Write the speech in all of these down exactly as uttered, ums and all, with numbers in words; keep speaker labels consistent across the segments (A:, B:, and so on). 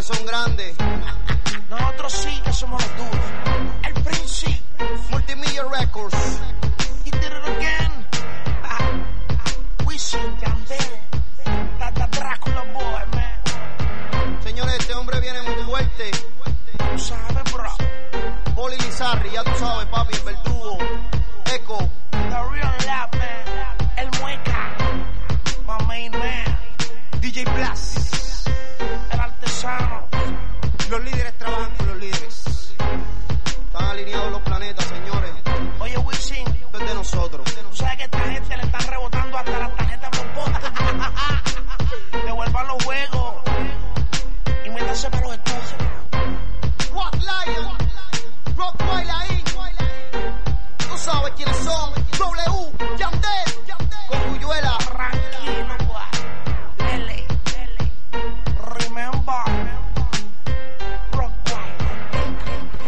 A: son grandes.
B: Nosotros sí que somos los duros. El Príncipe.
A: Multimedia Records.
B: He did it again. Wisin, Yandel. That Drácula boy, man.
A: Señores, este hombre viene muy fuerte.
B: Tú sabes, bro.
A: Poli Lizarri, ya tú sabes, papi, el verdugo. Echo.
B: The real lap, man. El Mueca. My main man.
A: D J Blast.
B: El artesano.
A: Los líderes trabajan con los líderes. Están alineados los planetas, señores.
B: Oye, Wisin,
A: esto es de nosotros.
B: Tú sabes que a esta gente le están rebotando hasta las tarjetas blockbuster. Devuelvan los juegos y métanse para los estudios.
A: Rock Lion, Rock Wailain. Tú sabes quiénes son. W, Yandel, con Cuyuela.
B: Tranquilo, boy. Lele, Lele. Remember. Rock Wailain.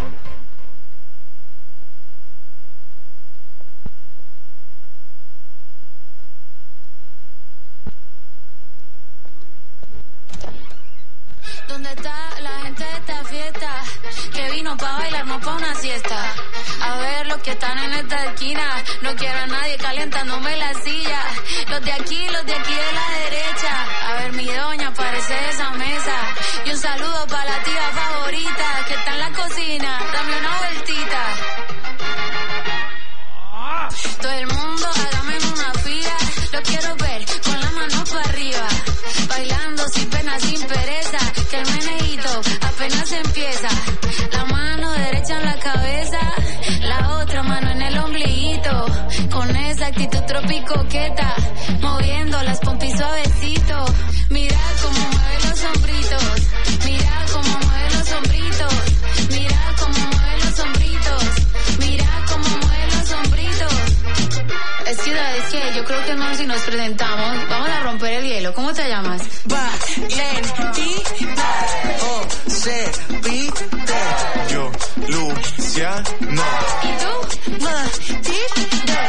C: ¿Dónde está la gente de esta fiesta? Que vino pa' bailar, no pa' una siesta. A ver los que están en esta esquina. No quiero a nadie calientándome la silla. Los de aquí, los de aquí de la derecha. A ver mi doña, parece de esa mesa. Y un saludo pa' la tía favorita que está en la cocina. Dame una vueltita. Todo el mundo hágame una fila. Lo quiero ver con las manos para arriba. Bailando sin pena, sin pereza. Que el menejito apenas empieza. La mano derecha en la cabeza, la otra mano en el ombliguito. Con esa actitud tropicoqueta, moviendo las pompis suavecito. Mira cómo mueve los hombritos. Mira cómo mueve los hombritos. Mira cómo mueve los hombritos. Mira cómo mueve los hombritos. Es que, es que yo creo que es mejor si nos presentamos. Vamos a romper el hielo. ¿Cómo te llamas?
B: Valentita.
D: O C P T. Yo, Luciano.
C: ¿Y tú? Matilde.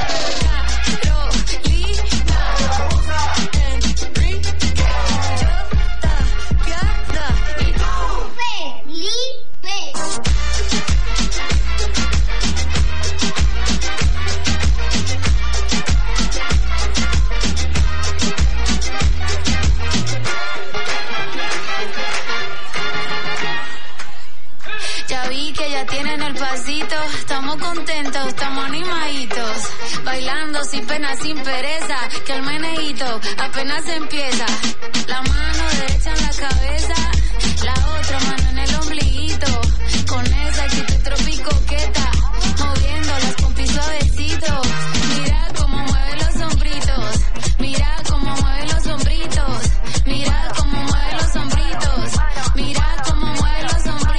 C: Estamos contentos, estamos animaditos, bailando sin pena, sin pereza, que el menejito apenas empieza. La mano derecha en la cabeza, la otra mano en el ombliguito, con esa actitud tropicoqueta, moviendo las pompis suavecito. Mira cómo mueve los hombritos, mira cómo mueve los hombritos, mira cómo mueve los hombritos, mira cómo mueve los hombritos.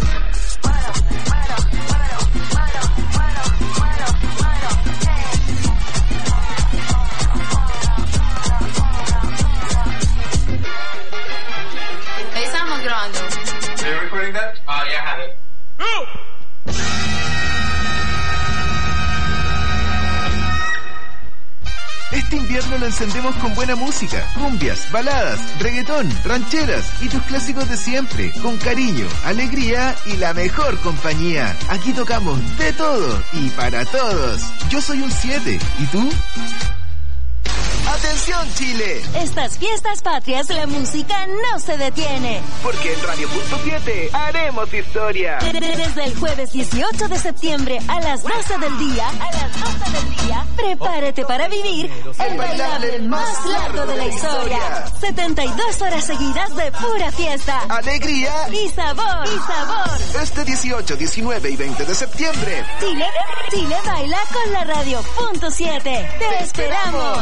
E: Este invierno lo encendemos con buena música, cumbias, baladas, reggaetón, rancheras y tus clásicos de siempre, con cariño, alegría y la mejor compañía. Aquí tocamos de todo y para todos. Yo soy un siete, ¿y tú? ¡Atención, Chile!
F: Estas fiestas patrias, la música no se detiene.
E: Porque en Radio Punto siete haremos historia.
F: Desde el jueves dieciocho de septiembre a las doce del día, a las doce del día, prepárate para vivir el bailable más largo de la historia. setenta y dos horas seguidas de pura fiesta,
E: alegría
F: y sabor, y sabor.
E: Este dieciocho, diecinueve y veinte de septiembre,
F: Chile, Chile baila con la Radio Punto siete. ¡Te esperamos!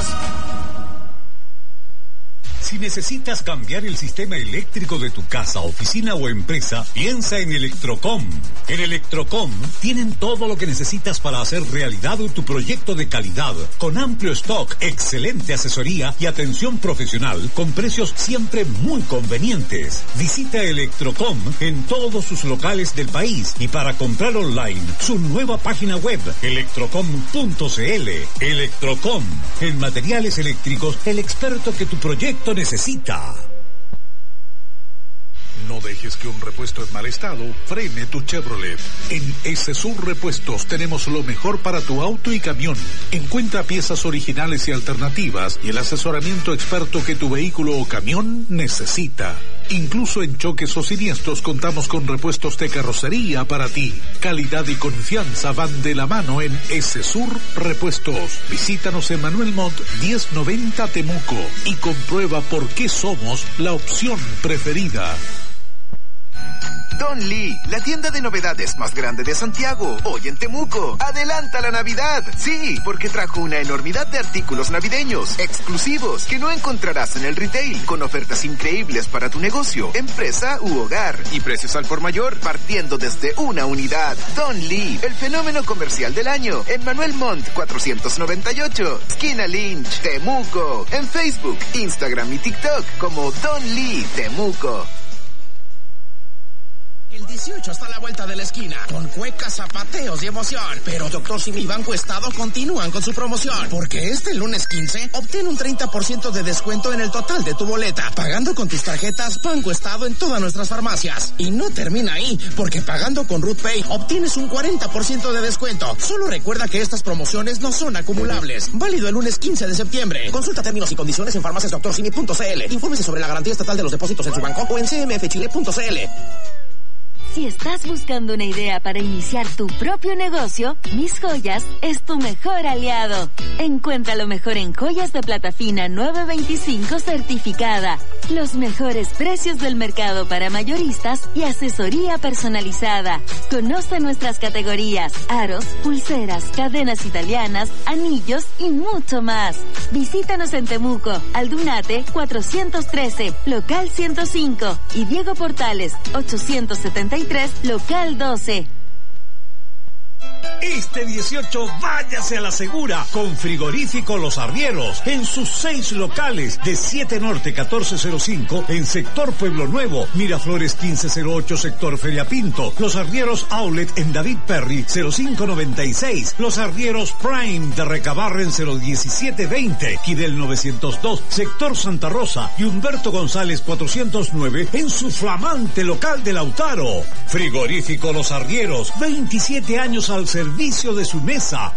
G: Si necesitas cambiar el sistema eléctrico de tu casa, oficina o empresa, piensa en Electrocom. En Electrocom tienen todo lo que necesitas para hacer realidad tu proyecto de calidad, con amplio stock, excelente asesoría y atención profesional, con precios siempre muy convenientes. Visita Electrocom en todos sus locales del país y para comprar online, su nueva página web, electrocom punto c l. Electrocom, en materiales eléctricos, el experto que tu proyecto necesita.
H: No dejes que un repuesto en mal estado frene tu Chevrolet. En S-Sur Repuestos tenemos lo mejor para tu auto y camión. Encuentra piezas originales y alternativas y el asesoramiento experto que tu vehículo o camión necesita. Incluso en choques o siniestros contamos con repuestos de carrocería para ti. Calidad y confianza van de la mano en S-Sur Repuestos. Visítanos en Manuel Montt diez noventa Temuco y comprueba por qué somos la opción preferida.
E: Don Lee, la tienda de novedades más grande de Santiago, hoy en Temuco. ¡Adelanta la Navidad! Sí, porque trajo una enormidad de artículos navideños, exclusivos, que no encontrarás en el retail, con ofertas increíbles para tu negocio, empresa u hogar, y precios al por mayor, partiendo desde una unidad. Don Lee, el fenómeno comercial del año, en Manuel Montt cuatrocientos noventa y ocho, esquina Lynch, Temuco. En Facebook, Instagram y TikTok como Don Lee Temuco.
B: El dieciocho está a la vuelta de la esquina, con cuecas, zapateos y emoción. Pero Doctor Simi y Banco Estado continúan con su promoción, porque este lunes quince obtiene un treinta por ciento de descuento en el total de tu boleta, pagando con tus tarjetas Banco Estado en todas nuestras farmacias. Y no termina ahí, porque pagando con Root Pay obtienes un cuarenta por ciento de descuento. Solo recuerda que estas promociones no son acumulables. Válido el lunes quince de septiembre. Consulta términos y condiciones en farmacias doctor simi punto c l. Infórmese sobre la garantía estatal de los depósitos en su banco o en c m f chile punto c l.
F: Si estás buscando una idea para iniciar tu propio negocio, Mis Joyas es tu mejor aliado. Encuentra lo mejor en joyas de plata fina nueve veinticinco certificada, los mejores precios del mercado para mayoristas y asesoría personalizada. Conoce nuestras categorías: aros, pulseras, cadenas italianas, anillos y mucho más. Visítanos en Temuco, Aldunate cuatrocientos trece, local ciento cinco, y Diego Portales ochocientos setenta y tres, local doce.
G: Este dieciocho váyase a la segura con Frigorífico Los Arrieros en sus seis locales de siete Norte catorce cero cinco en sector Pueblo Nuevo, Miraflores quince cero ocho sector Feria Pinto, Los Arrieros Outlet en David Perry cero cinco noventa y seis, Los Arrieros Prime de Recabarren cero diecisiete veinte, Kidel novecientos dos sector Santa Rosa y Humberto González cuatrocientos nueve en su flamante local de Lautaro. Frigorífico Los Arrieros, veintisiete años al servicio de su mesa.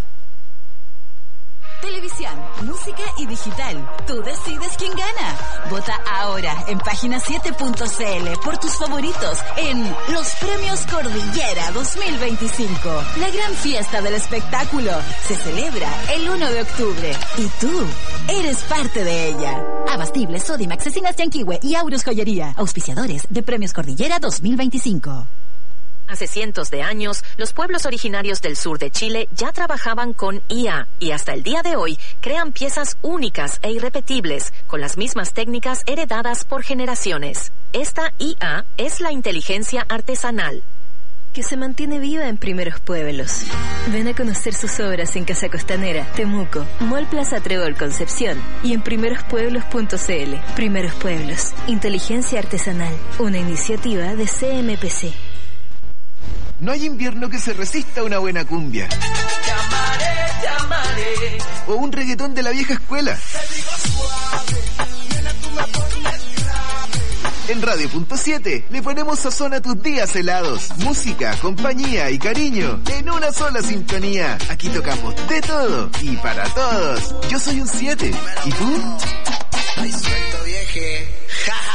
I: Televisión, música y digital. Tú decides quién gana. Vota ahora en página siete punto c l por tus favoritos en los Premios Cordillera dos mil veinticinco. La gran fiesta del espectáculo se celebra el uno de octubre y tú eres parte de ella. Abastible, Sodimac, Cecinas Yanquihue y Aurus Joyería, auspiciadores de Premios Cordillera dos mil veinticinco.
J: Hace cientos de años, los pueblos originarios del sur de Chile ya trabajaban con I A y hasta el día de hoy crean piezas únicas e irrepetibles con las mismas técnicas heredadas por generaciones. Esta I A es la inteligencia artesanal,
K: que se mantiene viva en Primeros Pueblos. Ven a conocer sus obras en Casa Costanera, Temuco, Mall Plaza Trébol Concepción y en primeros pueblos punto c l. Primeros Pueblos, inteligencia artesanal, una iniciativa de C M P C.
E: No hay invierno que se resista a una buena cumbia.
L: Llamaré, llamaré.
E: O un reggaetón de la vieja escuela.
L: Te digo suave, nena, tú me pones grave.
E: En Radio Punto siete le ponemos sazón a tus días helados. Música, compañía y cariño en una sola sintonía. Aquí tocamos de todo y para todos. Yo soy un siete. ¿Y tú?
L: Ay, suelto, vieje. Jaja.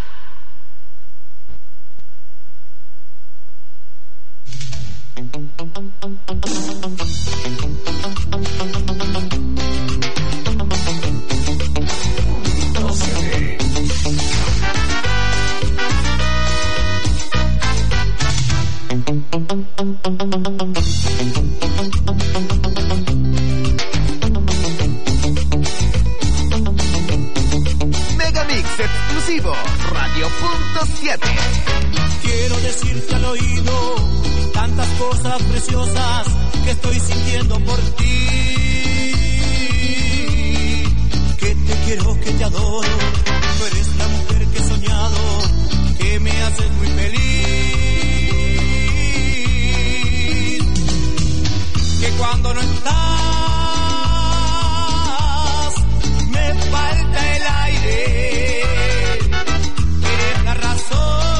E: Megamix exclusivo Radio Punto siete.
L: Quiero decirte al oído tantas cosas preciosas que estoy sintiendo por ti. Que te quiero, que te adoro. Tú eres la mujer que he soñado, que me haces muy feliz. Que cuando no estás me falta el aire. Eres la razón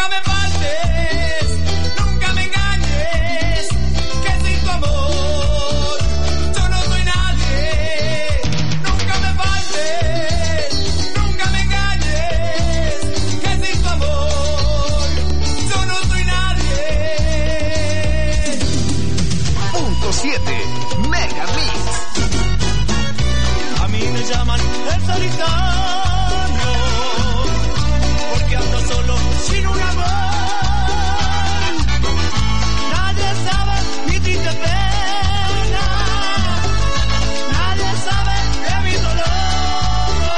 L: Nunca me faltes, nunca me engañes, que sin tu amor yo no soy nadie. Nunca me faltes, nunca me engañes, que sin tu amor yo no soy nadie.
E: Punto siete, Mega Mix.
L: A mí me llaman el solitario, porque ando solo sin un amor. Nadie sabe mi triste pena, nadie sabe de mi dolor.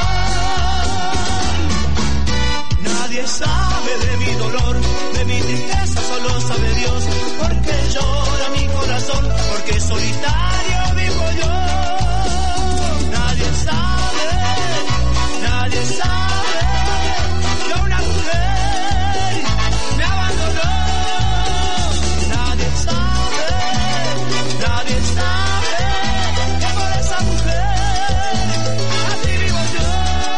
L: Nadie sabe de mi dolor, de mi tristeza, solo sabe Dios. Porque llora mi corazón, porque solitario vivo yo. Nadie sabe, nadie sabe que una mujer me abandonó. Nadie sabe, nadie sabe que por esa mujer así vivo yo.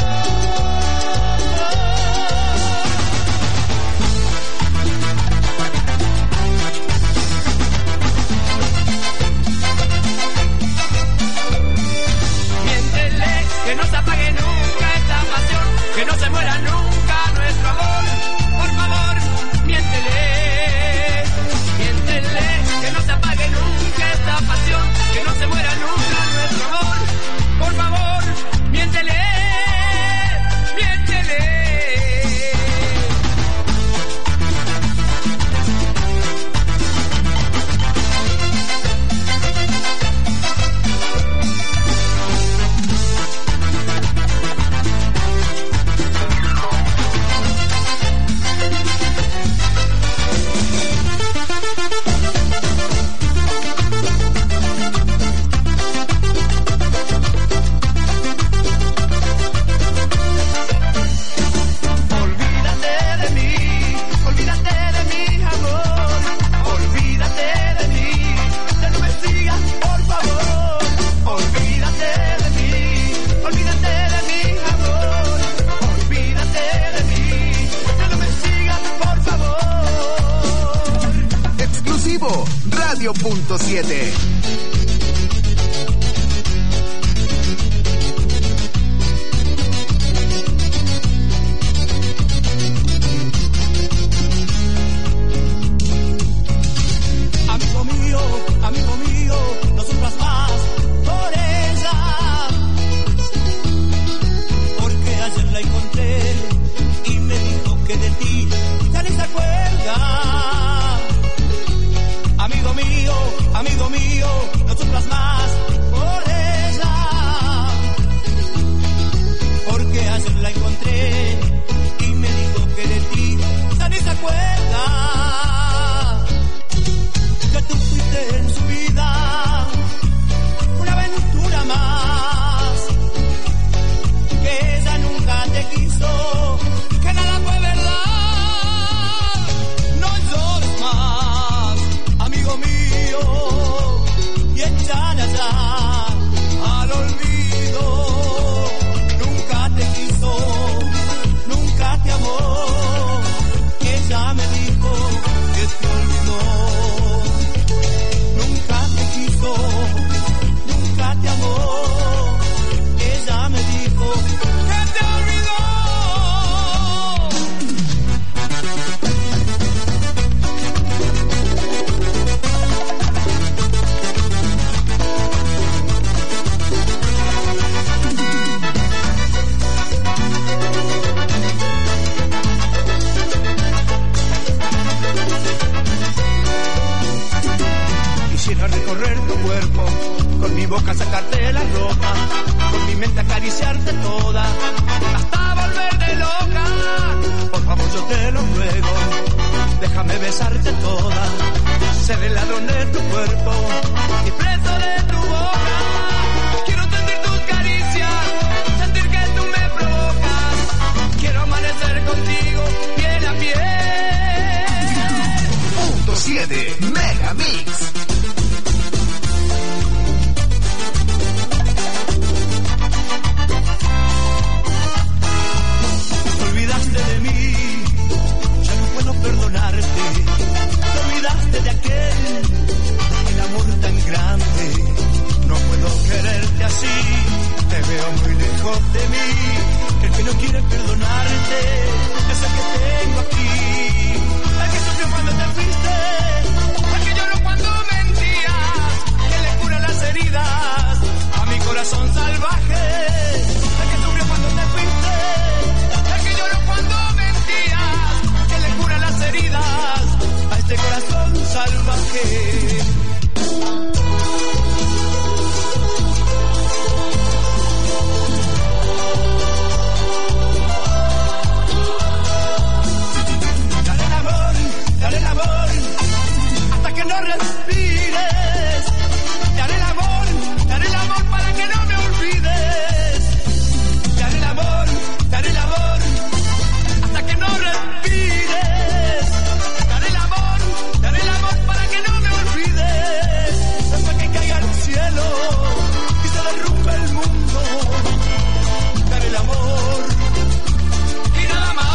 L: Miéntele que no se apague nunca esta pasión, que no se muera nunca nuestro amor. Por favor, miéntele, miéntele que no se apague nunca esta pasión, que no se muera nunca nuestro amor. Por favor, miéntele, miéntele. Olvídate de mí, olvídate de mi amor, olvídate de mí, ya no me sigas, por favor. Olvídate de mí, olvídate de mi amor, olvídate de mí, ya no me sigas, por favor.
E: Exclusivo, Radio Punto siete.
L: Amigo mío, amigo mío, no sufras más por ella, porque ayer la encontré y me dijo que de ti ya ni se acuerda. Amigo mío, amigo mío, no sufras más por ella, porque ayer la encontré y me dijo que de ti ya ni se acuerda. Que tú fuiste en su vida una aventura más, que ella nunca te quiso, que nada fue verdad. No llores más, amigo mío, y échale allá al olvido. Nunca te quiso, nunca te amó, ella me dijo que te olvidó. Nunca te quiso, nunca te amó, ella me dijo que te olvidó. Quisiera recorrer tu cuerpo, con mi boca sacarte la ropa, con mi mente acariciarte toda, hasta volverte loca. Por favor yo te lo ruego, déjame besarte toda, ser el ladrón de tu cuerpo y preso de tu boca. Quiero sentir tus caricias, sentir que tú me provocas, quiero amanecer contigo piel a piel.
E: Punto siete, Mega Mix.
L: Olvidaste de mí, ya no puedo lejos de mí, que el que no quiere perdonarte es el que tengo aquí. El que sufrió cuando te fuiste, el que lloró cuando mentías, que le cura las heridas a mi corazón salvaje. El que sufrió cuando te fuiste, el que lloró cuando mentías, que le cura las heridas a este corazón salvaje. Dale el amor, dale el amor, hasta que no respires. Dale el amor, dale el amor para que no me olvides. Dale el amor, dale el amor, hasta que no respires. Dale el amor, dale el amor para que no me olvides. Hasta que caiga el cielo y se derrumbe el mundo. Dale el amor y nada más.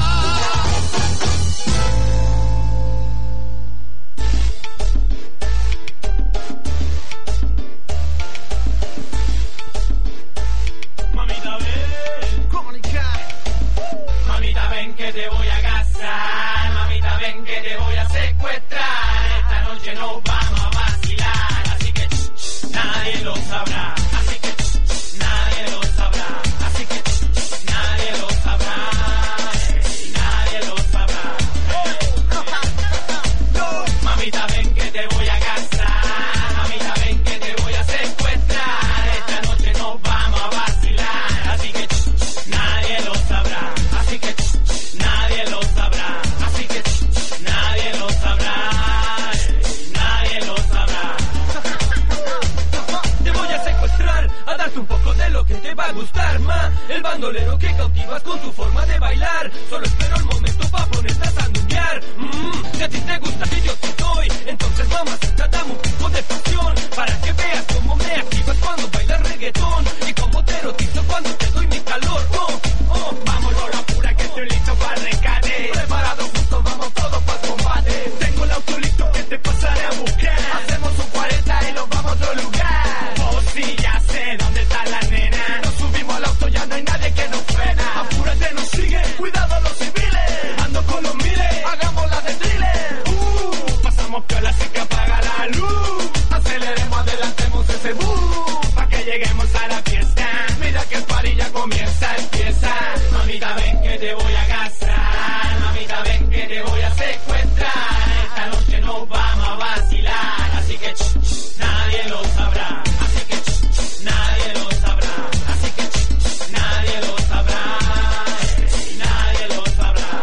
M: Mamita ven, mamita ven que te voy a casar, mamita ven que te voy a secuestrar, esta noche nos vamos a vacilar, así que ch, ch, nadie lo sabrá, así que ch, ch, nadie lo sabrá, así que ch, ch, nadie lo sabrá, ey, nadie lo sabrá. Mamita ven que te voy a casar, mamita ven que te voy a secuestrar, esta noche nos vamos a vacilar, así que ch, ch, nadie lo sabrá, así que ch, ch, nadie lo sabrá, así que ch, ch, nadie lo sabrá, ey, nadie lo sabrá. Te voy a secuestrar, a darte un poco de lo que te va a gustar, ma, el bandolero que cautivas con tu forma de bailar, solo espero el momento pa' ponerte a sandunguear. Mmm, si a ti te gusta y yo te doy, entonces mamacita dame un poco de pasión, para que veas cómo me activas cuando bailas reggaetón, y cómo te erotizo cuando te doy mi calor. Oh, oh, vamos Lola pura que estoy listo para el rescate, preparado justo, vamos todos para el combate, tengo el auto listo que te pasaré a buscar, hacemos un cuarenta y nos vamos a otro lugar. Oh sí, ya sé dónde está la nena, nos subimos al auto, ya no hay nadie que nos frena, apúrate, nos sigue, cuidado los civiles, ando con los miles, hagamos la de thriller. Uh, pasamos piola así que apaga la luz, aceleremos, adelantemos ese bus, pa' que lleguemos a la fiesta, mira que el party ya comienza, empieza. Mamita ven que te voy a casar, mamita ven que te voy a secuestrar, esta noche nos vamos a vacilar, así que ch, ch, nadie lo sabrá, así que ch, ch, nadie lo sabrá, así que ch, ch, nadie lo sabrá, ey, nadie lo sabrá.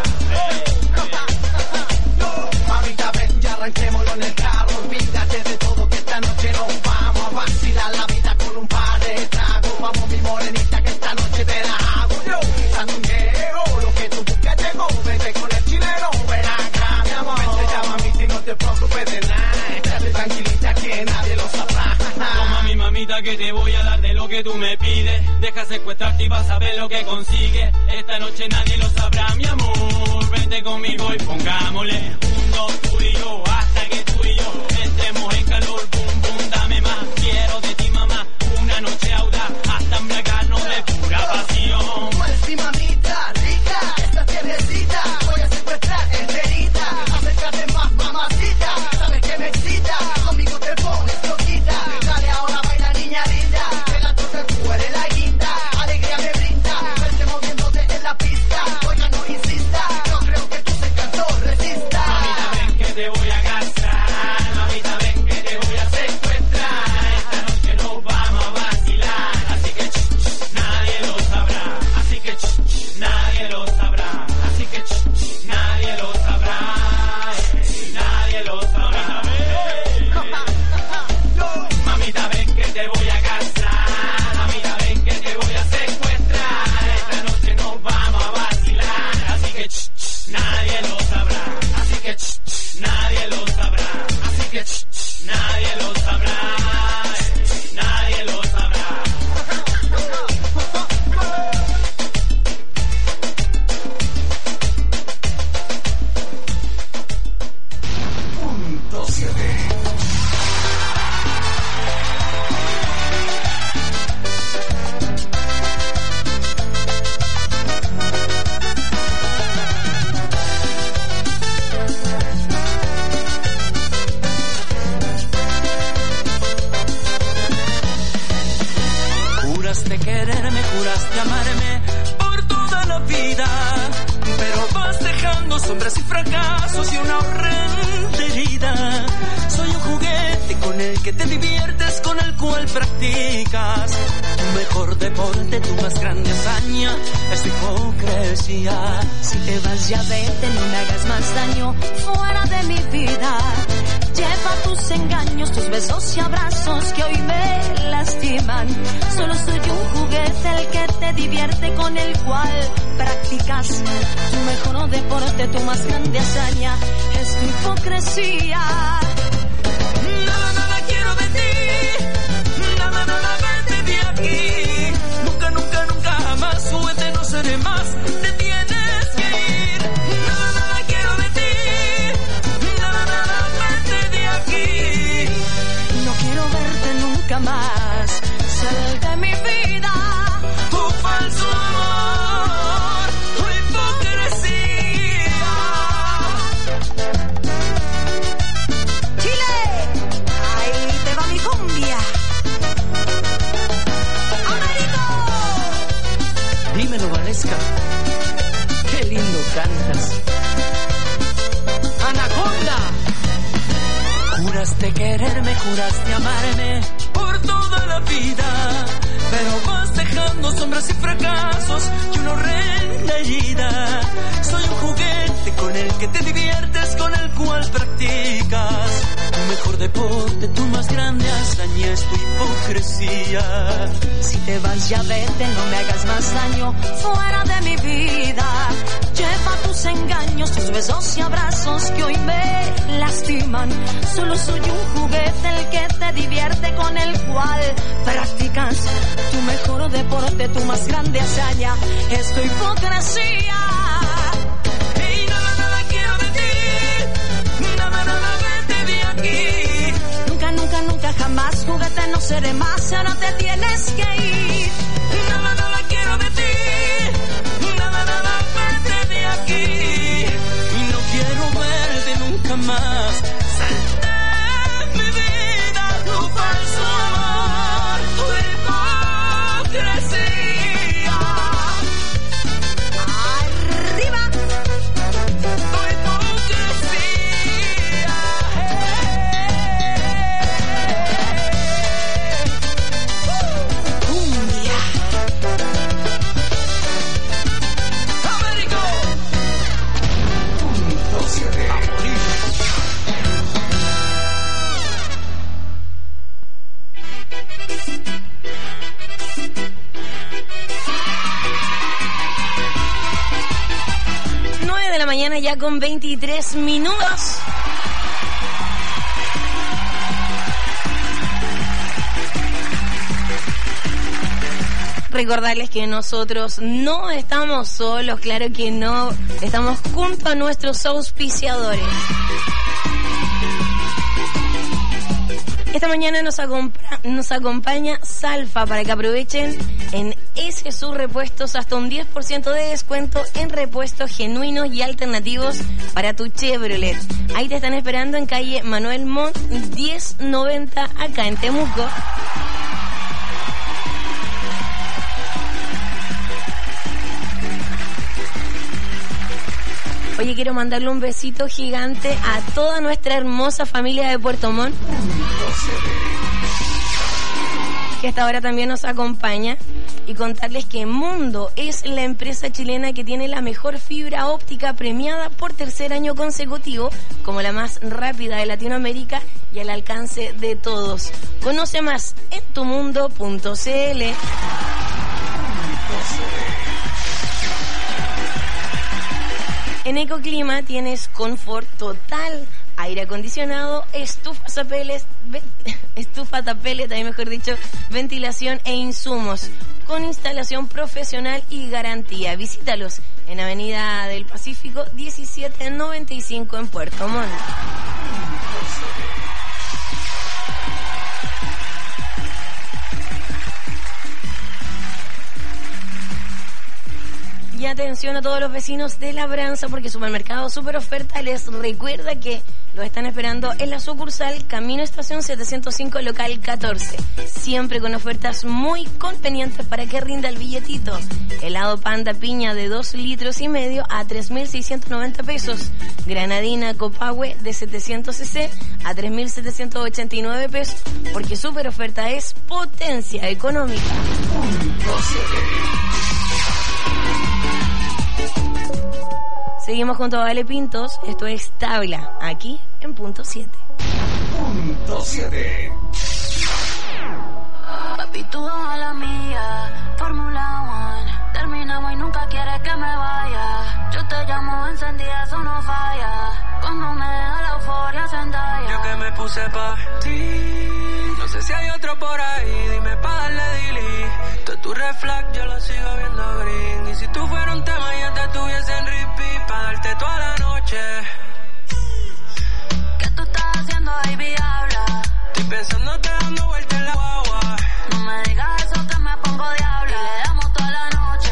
M: Mamita ven, ya arranquémoslo en el carro, olvídate de todo que esta noche nos vamos a vacilar la vida con un par de tragos, vamos mi morenita que esta noche te la hago yo, sandungueo, lo que tú buscas llegó, vete con el chileno, ven acá mi amor, vente ya mamita y no te preocupes de nada, estate tranquilita que nadie lo sabrá. Toma mi mamita que te voy a dar de lo que tú me pides, deja secuestrarte y vas a ver lo que consigues, esta noche nadie lo sabrá mi amor, vente conmigo y pongámosle un, dos, tú y yo, hasta que tú y yo entremos en calor, boom, boom, dame más, quiero de ti mamá, una noche audaz, hasta embriagarnos de pura pasión.
L: Pues sí mamita, rica, esta tiernecita, voy a secuestrar enterita, acércate más mamacita, sabes que me excita, conmigo te pones loquita, dale ahora baila niña linda, que la torta tú eres la guinda, alegría me brinda, verte moviéndote en la pista, oiga no insista, no creo que tú se cansó, resista.
M: Mamita ven que te voy a casar, mamita ven que te voy a secuestrar, esta noche nos vamos a vacilar, así que ch, ch, nadie lo sabrá, así que ch, ch, nadie lo sabrá, así que ch, ch, nadie lo sabrá, ey, nadie lo sabrá. Mamita ven que te voy a casar, mamita ven que te voy a secuestrar, esta noche nos vamos a vacilar, así que ch, ch, nadie lo sabrá, así que ch, ch, nadie lo sabrá, así que ch, ch, nadie lo sabrá, ey, nadie lo sabrá.
N: Punto siete. vas dejando sombras y fracasos y una horrenda herida. Soy un juguete con el que te diviertes, con el cual practicas tu mejor deporte, tu más grande hazaña es tu hipocresía.
F: Si te vas ya vete, no me hagas más daño fuera de mi vida. Lleva tus engaños, tus besos y abrazos que hoy me lastiman. Solo soy un juguete el que te divierte, con el cual practicas tu mejor deporte, tu más grande hazaña es tu hipocresía.
N: Nada, nada quiero de ti, nada, nada vete de aquí. Nunca, nunca, nunca jamás, juguete no seré más, te tienes que ir. Nada, nada quiero de ti, nada, nada vete de aquí.
F: No quiero verte nunca más, sal de mi vida.
N: Tu falso amor, tu hipocresía.
F: Chile, ahí te va mi cumbia. Américo.
N: Dímelo, Valesca, qué lindo cantas. Anaconda. Juraste quererme, juraste amarme por toda la vida, pero vas dejando sombras y fracasos y una horrenda herida. Soy un juguete con el que te diviertes, con el cual practicas tu mejor deporte, tu más grande hazaña es tu hipocresía.
F: Si te vas ya vete, no me hagas más daño fuera de mi vida. Lleva tus engaños, tus besos y abrazos que hoy me lastiman. Solo soy un juguete el que te divierte, con el cual practicas tu mejor deporte, tu más grande hazaña es tu hipocresía.
N: Y nada, nada quiero de ti, nada, nada vete de aquí.
F: Nunca, nunca, nunca jamás, juguete no seré más, ahora te tienes que ir.
N: Nada, nada quiero de ti, nada, nada vete de aquí. Y no quiero verte nunca más, sal de mi vida, tu falso amor, tu hipocresía.
F: Arriba.
N: Tu hipocresía.
F: Cumbia.
N: Américo.
O: nueve de la mañana ya con veintitrés minutos. Recordarles que nosotros no estamos solos, claro que no, estamos junto a nuestros auspiciadores. Esta mañana nos, acompra, nos acompaña Salfa para que aprovechen en S S U Repuestos hasta un diez por ciento de descuento en repuestos genuinos y alternativos para tu Chevrolet. Ahí te están esperando en calle Manuel Montt diez noventa acá en Temuco. Oye, quiero mandarle un besito gigante a toda nuestra hermosa familia de Puerto Montt, que hasta ahora también nos acompaña, y contarles que Mundo es la empresa chilena que tiene la mejor fibra óptica premiada por tercer año consecutivo como la más rápida de Latinoamérica y al alcance de todos. Conoce más en tu mundo punto c l. En Ecoclima tienes confort total, aire acondicionado, estufas a peles, estufa a peles, también mejor dicho, ventilación e insumos, con instalación profesional y garantía. Visítalos en Avenida del Pacífico diecisiete noventa y cinco en Puerto Montt. Y atención a todos los vecinos de Labranza, porque Supermercado Super Oferta les recuerda que lo están esperando en la sucursal Camino Estación setecientos cinco, local catorce. Siempre con ofertas muy convenientes para que rinda el billetito. Helado Panda Piña de dos litros y medio a tres mil seiscientos noventa pesos. Granadina Copahue de setecientos centilitros a tres mil setecientos ochenta y nueve pesos. Porque Super Oferta es potencia económica. Seguimos junto a Vale Pintos, esto es Tabla, aquí en Punto siete.
P: Punto siete.
C: Papi, tú a la mía, Fórmula One, terminamos y nunca quieres que me vaya. Yo te llamo encendida, eso no falla, cuando me da la euforia sentada.
N: Yo que me puse pa' ti, no sé si hay otro por ahí, dime pa' darle delete. Tú tu reflex, yo lo sigo viendo green, y si tú fueras un tema ya te tuviese en repeat, pa' darte toda la noche.
C: ¿Qué tú estás haciendo, baby? Habla.
N: Estoy pensando te dando vuelta en la guagua.
C: No me digas eso que me pongo diabla. Y le damos toda la noche.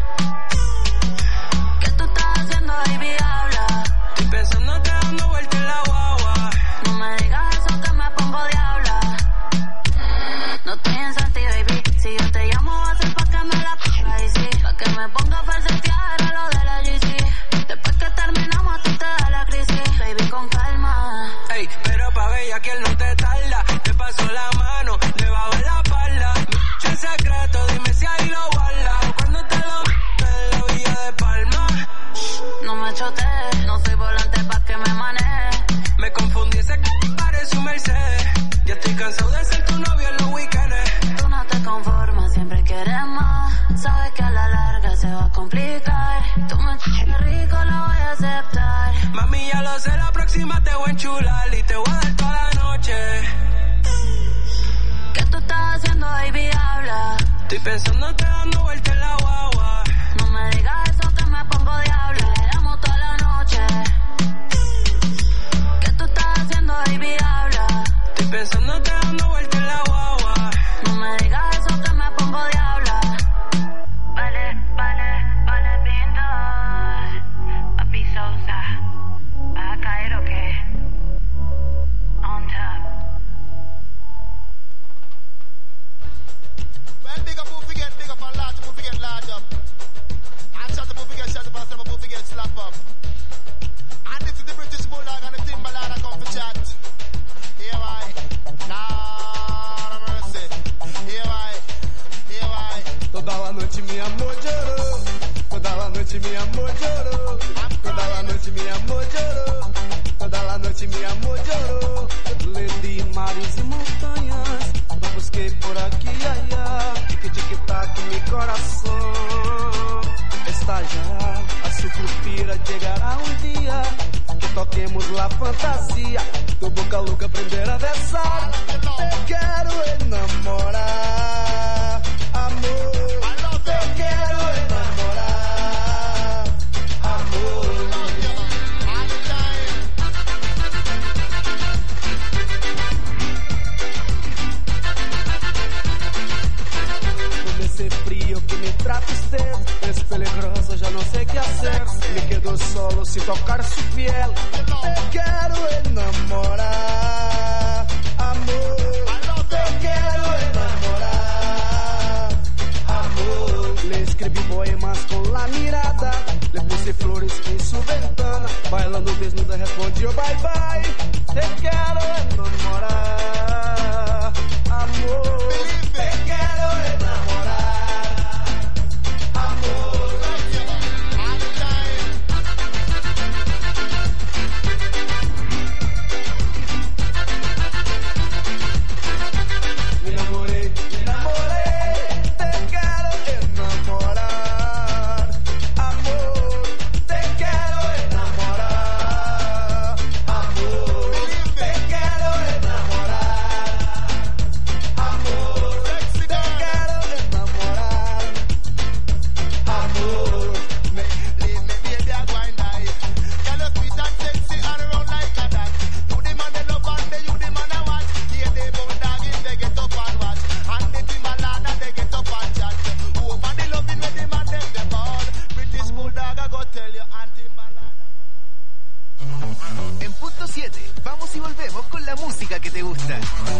C: ¿Qué tú estás haciendo, baby? Habla.
N: Estoy pensando te dando vuelta en la guagua.
C: No me digas eso que me pongo diabla. No estoy en Santi, baby. Si yo te llamo va a ser pa' que me la ponga y sí. Pa' que me ponga a falsetear a lo de la G C. Después que terminamos a ti te da la crisis. Baby, con calma.
N: Ey, pero pa' bella que él no te tarda. Te paso la mano debajo de la espalda. En secreto, dime si ahí lo guarda. Cuando te lo en la villa de Palma.
C: No me chotees, no soy volante pa' que me maneje.
N: Me confundí, ese c*** parece un Mercedes. Ya estoy cansado de ser tu novio en los weekends.
C: Tú no te conformas, siempre quieres más. Sabes que a la larga se va a complicar. Tú me ch*** rico, lo voy a aceptar.
N: Mami, ya lo sé, la próxima te voy a enchular y te voy a dar toda la noche.
C: ¿Qué tú estás haciendo, baby? Habla.
N: Estoy pensando te dando vuelta en la guagua.
C: No me digas eso que me pongo diabla. Le damos toda la noche. ¿Qué tú estás haciendo, baby? Habla.
N: Estoy pensando te dando vuelta en la guagua.
C: No me digas eso que me pongo diabla. Vale, vale, vale, Pintos. Papi Sousa. ¿Vas a caer o qué? On top.
A: Well, big up who forget, big up and large up who forget large up. And shut up who forget, shut up and slap up who forget slap up. And this is the British Bulldog and the Timberland that come for chat. Here I, Lord have mercy. Here I, here I.
L: Toda la noite mi amor llorou, toda la noite mi amor llorou, toda la noite mi amor llorou, toda la noite mi amor llorou. Leli mares e montanhas, eu busquei por aqui e allá, tic-tic-tac mi coração estallará, a sucupira chegará um dia, que toquemos la fantasia, tu boca louca aprender a dançar, te quero enamorar, amor. Te quiero enamorar, amor. Con ese frío que me trata usted, es peligroso, ya no sé qué hacer. Me quedo solo sin tocar su piel. Te quiero enamorar, amor. Te quiero enamorar, amor. Le escribí poemas con la mirada, le puse flores en su ventana, bailando desnuda respondió bye bye. Te quiero enamorar, amor. Te quiero enamorar, amor. Me enamoré, me enamoré, te quiero enamorar, amor. Te quiero enamorar, amor. Te quiero enamorar, amor. Te
A: go tell you Auntie Balada.
E: En punto siete, vamos y volvemos con la música que te gusta.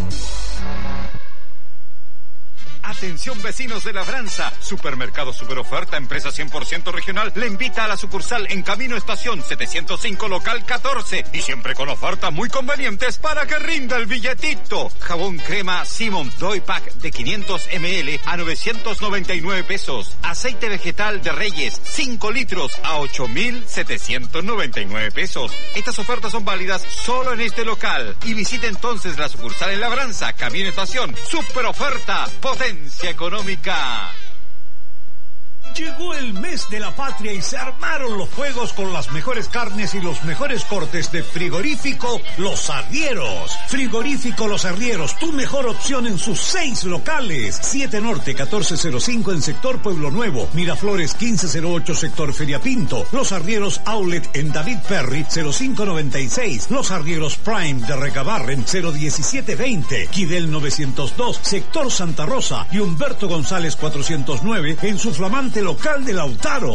Q: Atención vecinos de Labranza, Supermercado Superoferta, empresa cien por ciento regional, le invita a la sucursal en Camino Estación setecientos cinco local catorce y siempre con ofertas muy convenientes para que rinda el billetito. Jabón crema Simon Doy Pack de quinientos mililitros a novecientos noventa y nueve pesos. Aceite vegetal de Reyes cinco litros a ocho mil setecientos noventa y nueve pesos. Estas ofertas son válidas solo en este local y visite entonces la sucursal en Labranza, Camino Estación, Superoferta, potencia económica.
G: Llegó el mes de la patria y se armaron los juegos con las mejores carnes y los mejores cortes de Frigorífico Los Arrieros. Frigorífico Los Arrieros, tu mejor opción en sus seis locales. siete Norte, catorce cero cinco en sector Pueblo Nuevo. Miraflores, quince cero ocho, sector Feriapinto. Los Arrieros Outlet en David Perry, cero cinco noventa y seis. Los Arrieros Prime de Recabarren, cero diecisiete veinte. Quidel novecientos dos, sector Santa Rosa. Y Humberto González, cuatrocientos nueve en su flamante local de Lautaro.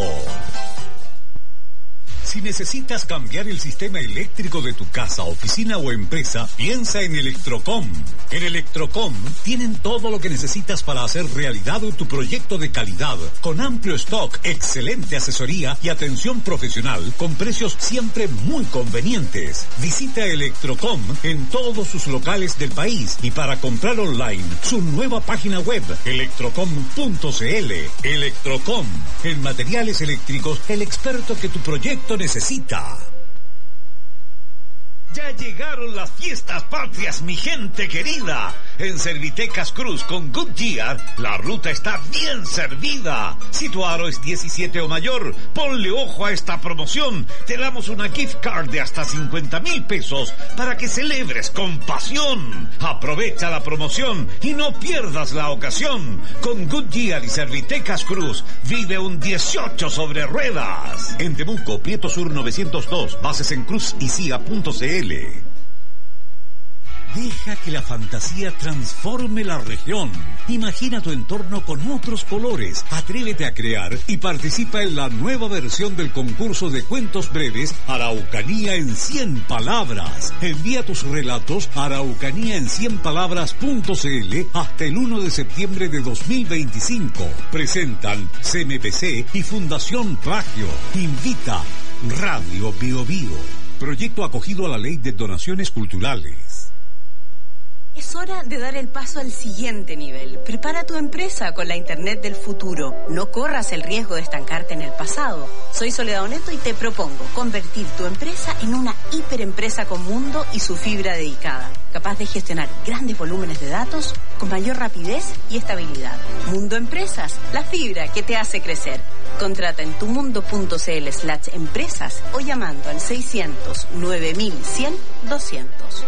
G: Si necesitas cambiar el sistema eléctrico de tu casa, oficina o empresa, piensa en Electrocom. En Electrocom tienen todo lo que necesitas para hacer realidad tu proyecto de calidad, con amplio stock, excelente asesoría y atención profesional, con precios siempre muy convenientes. Visita Electrocom en todos sus locales del país y para comprar online, su nueva página web, electrocom punto cl. Electrocom, en materiales eléctricos, el experto que tu proyecto necesita. Ya llegaron las fiestas patrias, mi gente querida. En Servitecas Cruz con Goodyear, la ruta está bien servida. Si tu aro es diecisiete o mayor, ponle ojo a esta promoción. Te damos una gift card de hasta cincuenta mil pesos para que celebres con pasión. Aprovecha la promoción y no pierdas la ocasión. Con Goodyear y Servitecas Cruz, vive un dieciocho sobre ruedas. En Temuco, Prieto Sur novecientos dos, bases en cruz y cia punto cl. Deja que la fantasía transforme la región. Imagina tu entorno con otros colores. Atrévete a crear y participa en la nueva versión del concurso de cuentos breves Araucanía en cien palabras. Envía tus relatos a araucanía en cien palabras punto cl hasta el uno de septiembre de dos mil veinticinco. Presentan C M P C y Fundación Plagio. Invita Radio Bio Bio. Proyecto acogido a la Ley de Donaciones Culturales.
I: Es hora de dar el paso al siguiente nivel. Prepara tu empresa con la Internet del futuro. No corras el riesgo de estancarte en el pasado. Soy Soledad Oneto y te propongo convertir tu empresa en una hiperempresa con mundo y su fibra dedicada, capaz de gestionar grandes volúmenes de datos con mayor rapidez y estabilidad. Mundo Empresas, la fibra que te hace crecer. Contrata en tumundo punto cl slash empresas o llamando al seiscientos nueve mil cien doscientos.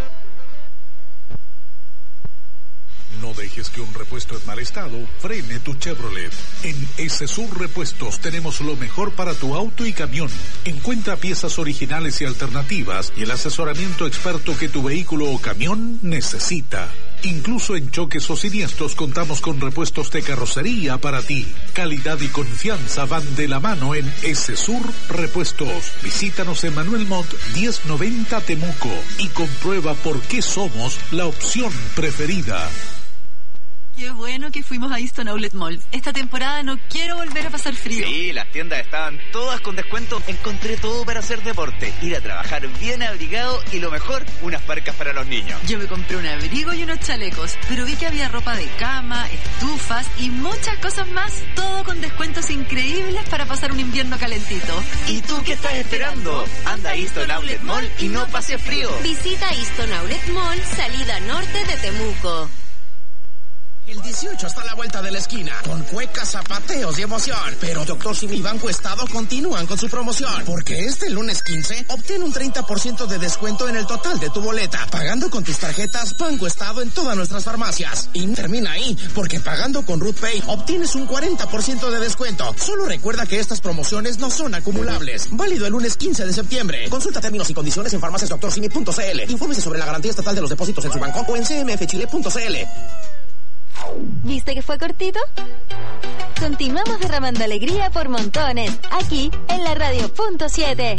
H: No dejes que un repuesto en mal estado frene tu Chevrolet. En S-Sur Repuestos tenemos lo mejor para tu auto y camión. Encuentra piezas originales y alternativas y el asesoramiento experto que tu vehículo o camión necesita. Incluso en choques o siniestros contamos con repuestos de carrocería para ti. Calidad y confianza van de la mano en S-Sur Repuestos. Visítanos en Manuel Montt diez noventa Temuco y comprueba por qué somos la opción preferida.
R: Qué bueno que fuimos a Easton Outlet Mall. Esta temporada no quiero volver a pasar frío.
S: Sí, las tiendas estaban todas con descuento. Encontré todo para hacer deporte, ir a trabajar bien abrigado y lo mejor, unas parcas para los niños.
R: Yo me compré un abrigo y unos chalecos, pero vi que había ropa de cama, estufas y muchas cosas más. Todo con descuentos increíbles para pasar un invierno calentito.
S: ¿Y tú qué estás esperando? Anda a Easton Outlet Mall y no pases frío.
T: Visita Easton Outlet Mall, salida norte de Temuco.
B: El dieciocho está a la vuelta de la esquina, con cuecas, zapateos y emoción. Pero Doctor Simi y Banco Estado continúan con su promoción, porque este lunes quince obtiene un treinta por ciento de descuento en el total de tu boleta, pagando con tus tarjetas Banco Estado en todas nuestras farmacias. Y no termina ahí, porque pagando con Root Pay obtienes un cuarenta por ciento de descuento. Solo recuerda que estas promociones no son acumulables. Válido el lunes quince de septiembre. Consulta términos y condiciones en farmacias doctor simi punto cl. Infórmese sobre la garantía estatal de los depósitos en su banco o en c m f chile punto c l.
F: ¿Viste que fue cortito? Continuamos derramando alegría por montones, aquí en la radio punto siete.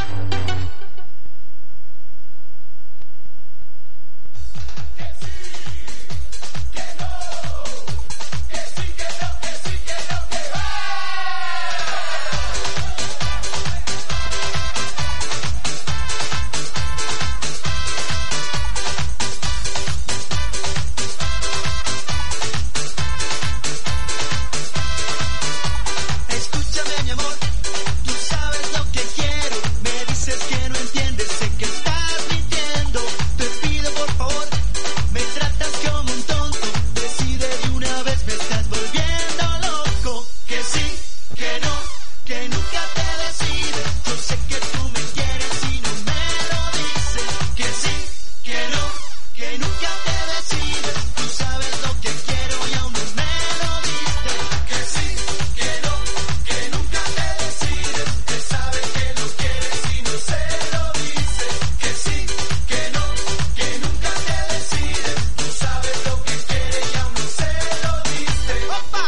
N: Escúchame, mi amor, tú sabes lo que quiero. Me dices que no entiendes, sé que estás mintiendo. Te pido por favor, me tratas como un tonto. Decide de una vez, me estás volviendo loco. Que sí, que no, que nunca te decides. Yo sé que tú me quieres y no me lo dices. Que sí, que no, que nunca te decides. Tú sabes lo que quiero y aún no me lo diste. Que sí, que no, que nunca te decides. Que sabes que lo quieres y no se lo dices. Que sí, que no, que nunca te decides. Tú sabes lo que quieres y aún no se lo diste. ¡Opa!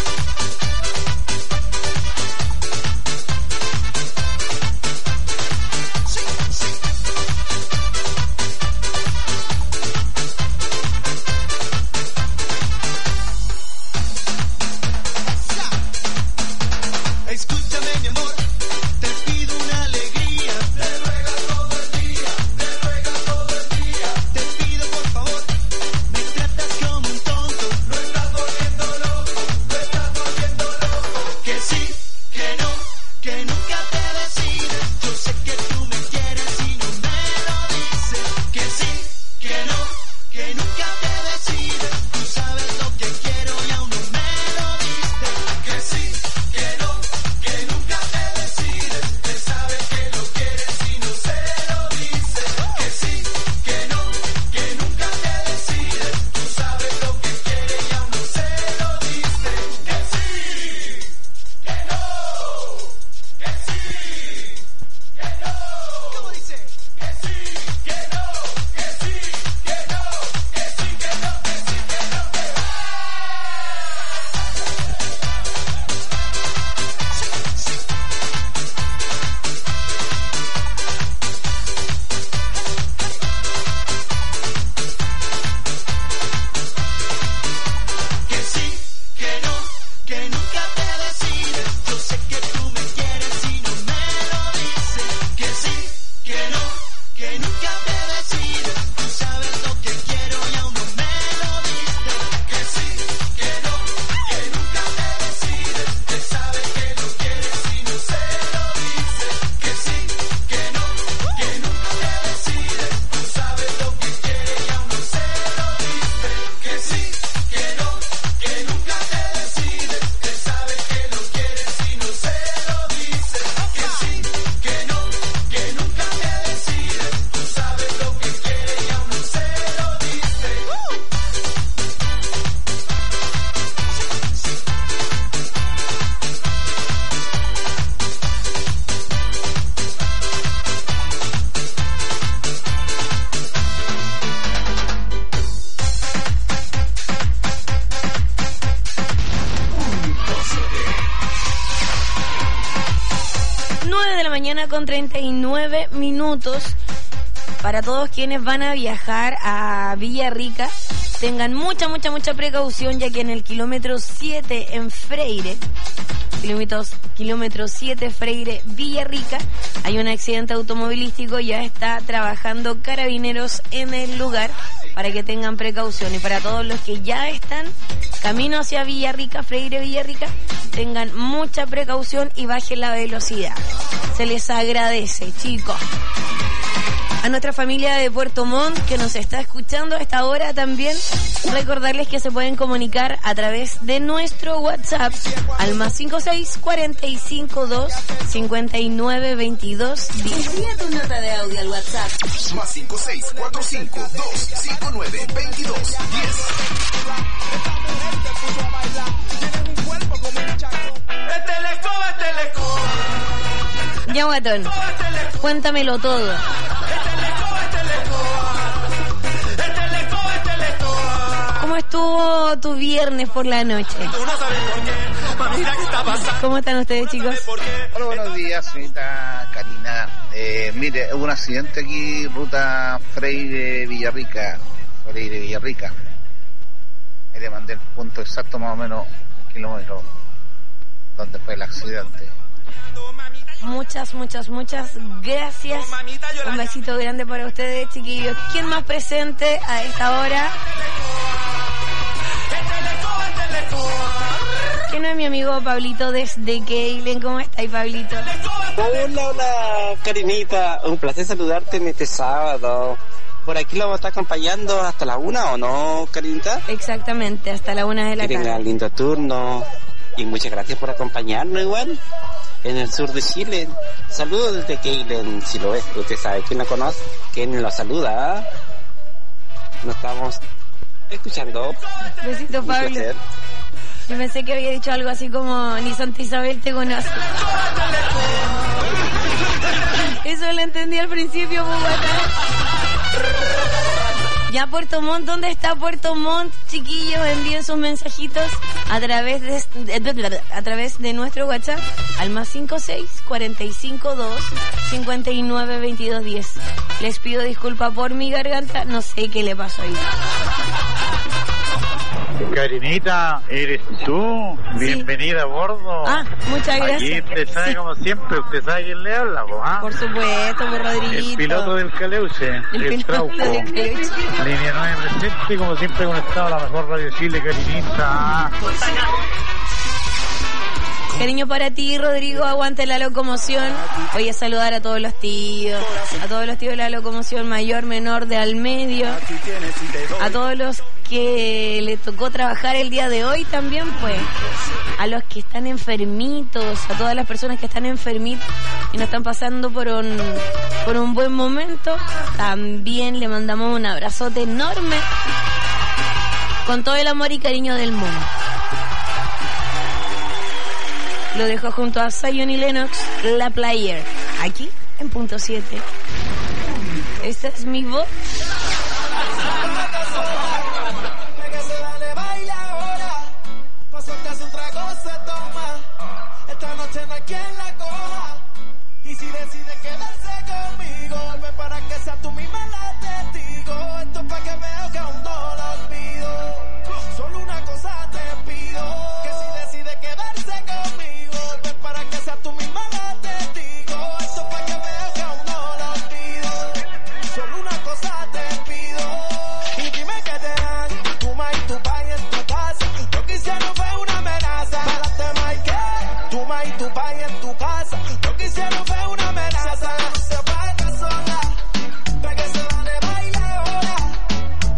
N: Sí, sí. Escúchame, mi amor, te pido una alegría. Te ruega todo el día, te ruega todo el día. Te pido por favor, me tratas como un tonto. Lo estás volviendo loco, lo estás volviendo loco. Que sí, que no, que nunca te decides. Yo sé que tú me quieres y no me lo dices. Que sí, que no, que nunca te decides. Tú sabes lo que quiero y aún no me lo diste. Que sí, que no, que nunca te decides. Que sabes que lo quieres y no se lo dices. Que sí, que no, que nunca te decides. Tú sabes lo que quieres y aún no se lo diste. Que sí, que no, que sí, que no. ¿Cómo dice? Que sí, que no, que sí, que no, que sí, que no, que sí, que no, que sí, sí. Que sí, que no, que nunca te decides. Yo sé que tú me quieres y no me lo dices. Que sí, que no, que nunca te decides. Tú sabes lo que quiero y aún no me lo diste. Que sí, que no, que nunca te decides. Que sabes que lo quieres y no se lo dices. Que sí, que no, que nunca te decides. Tú sabes lo que quieres y aún no se lo diste. Que sí, que no, que nunca te decides. Que sabes que lo quieres y no se lo dices. Que sí, que no, que nunca te decides. Tú sabes lo que quieres y aún no se lo diste.
O: nueve de la mañana con treinta y nueve minutos. Para todos quienes van a viajar a Villarrica, tengan mucha, mucha, mucha precaución, ya que en el kilómetro siete en Freire, kilómetros, kilómetro siete Freire Villarrica, hay un accidente automovilístico. Ya está trabajando Carabineros en el lugar para que tengan precaución. Y para todos los que ya están camino hacia Villarrica, Freire Villarrica, tengan mucha precaución y bajen la velocidad. Se les agradece, chicos. A nuestra familia de Puerto Montt que nos está escuchando a esta hora también, recordarles que se pueden comunicar a través de nuestro WhatsApp al más cinco seis cuarenta y cinco dos cincuenta y nueve veintidós diez.
F: Envía tu nota de audio al WhatsApp.
B: Más cinco seis cuatro cinco dos cinco nueve veintidós diez.
O: Ya, guatón, cuéntamelo todo. ¿Cómo estuvo tu viernes por la noche? ¿Cómo están ustedes, chicos?
U: Hola, buenos días, señorita Karina. Eh, mire, hubo un accidente aquí, ruta Freire Villarrica. Freire Villarrica. Ahí le mandé el punto exacto, más o menos, el kilómetro donde fue el accidente.
O: Muchas, muchas, muchas gracias. Un besito grande para ustedes, chiquillos. ¿Quién más presente a esta hora? ¿Quién no es mi amigo Pablito desde Keilen? ¿Cómo está ahí, Pablito?
V: Hola, hola, Karinita. Un placer saludarte en este sábado. Por aquí lo vamos a estar acompañando hasta la una, ¿o no, Karinita?
O: Exactamente, hasta la una de la tarde.
V: Que tengan lindo turno. Y muchas gracias por acompañarnos igual en el sur de Chile. Saludos desde Keilen, si lo es. Usted sabe quién lo conoce, quién lo saluda. Nos estamos escuchando.
O: Besito, Pablo. Yo pensé que había dicho algo así como ni Santa Isabel te conoce. Eso lo entendí al principio, Bogotá. Ya Puerto Montt, ¿dónde está Puerto Montt? Chiquillos, envíen sus mensajitos a través de a través de nuestro WhatsApp al más cinco seis, cuarenta y cinco dos, cincuenta y nueve, veintidós diez. Les pido disculpa por mi garganta, no sé qué le pasó ahí.
W: Karinita, ¿eres tú? Bienvenida a bordo.
O: Ah, muchas gracias.
W: Aquí usted sabe, sí, como siempre, usted sabe quién le habla, ¿ah?
O: Por supuesto, por Rodriguito.
W: El piloto del Caleuche, el, el Trauco. Línea nueve presente, como siempre conectado a la mejor Radio Chile, Karinita.
O: Cariño para ti, Rodrigo, aguante la locomoción. Voy a saludar a todos los tíos, a todos los tíos de la locomoción mayor, menor, de al medio, a todos los que le tocó trabajar el día de hoy también, pues, a los que están enfermitos, a todas las personas que están enfermitas y no están pasando por un, por un buen momento, también le mandamos un abrazote enorme, con todo el amor y cariño del mundo. Lo dejo junto a Zion y Lennox, La Player, aquí en punto siete. Esta es mi voz.
A: Esta noche no hay quien la coja. Y si decide quedarse conmigo, vuelve para que sea tú misma la testigo. Esto es para que veo que aún no lo olvido. Solo una cosa te pido, que si decide quedarse conmigo, vuelve para que sea tú misma la testigo. Esto es para que veo que aún no lo olvido. Solo una cosa te pido. Y dime que te dan tu ma y tu pa en tu casa. Lo que hicieron fue una amenaza. Párate, Mike. Tu ma y tu pa en tu casa. Lo que hicieron fue una amenaza. Se baila sola, pa' que se va de baile ahora.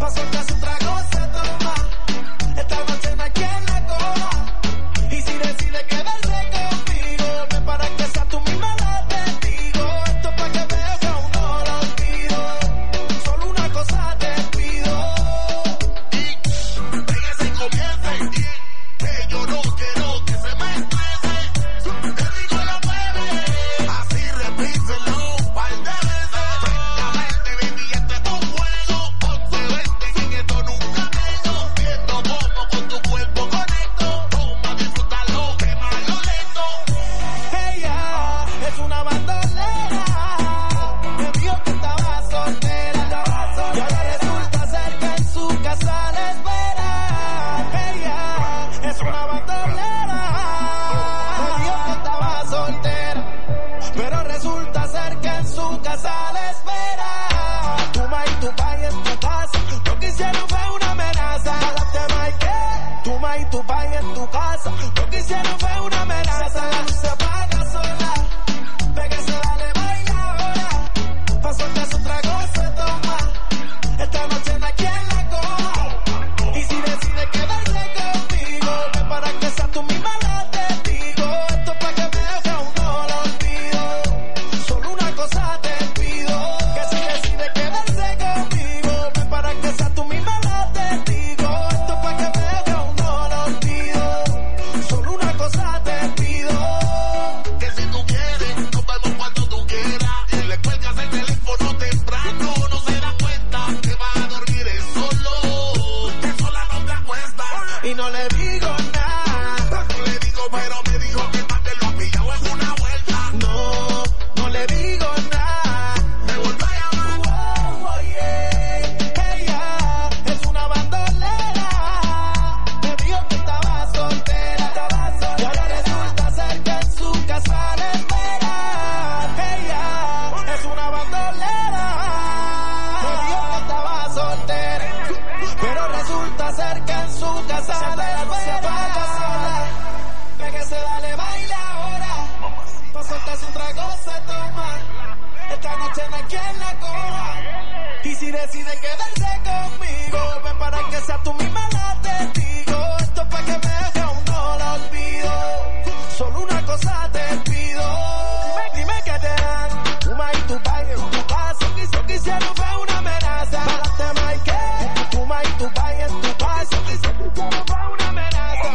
A: digo nada. Me vuelvo a llamar. Oh, oh, yeah. Ella es una bandolera. Me dijo que estaba soltera. Estaba soltera. Y ahora resulta ser que en su casa le esperan. Ella es una bandolera. Me dijo que estaba soltera. Pero resulta ser que en su casa le esperan. Ve que se dale baile ahora. Pa' soltarse un trago se toma. Esta noche no hay quien la coja. Y si decide quedarse conmigo, ven para que sea tú misma la testigo. Esto es pa' que me deje aún no la olvido. Solo una cosa te pido. Dime, dime que te dan. Puma y tu baile, tu paso. Quiso que hicieron fue una amenaza. Pa'lante, Mike. Puma y tu baile, tu paso. Quiso que hicieron fue una amenaza.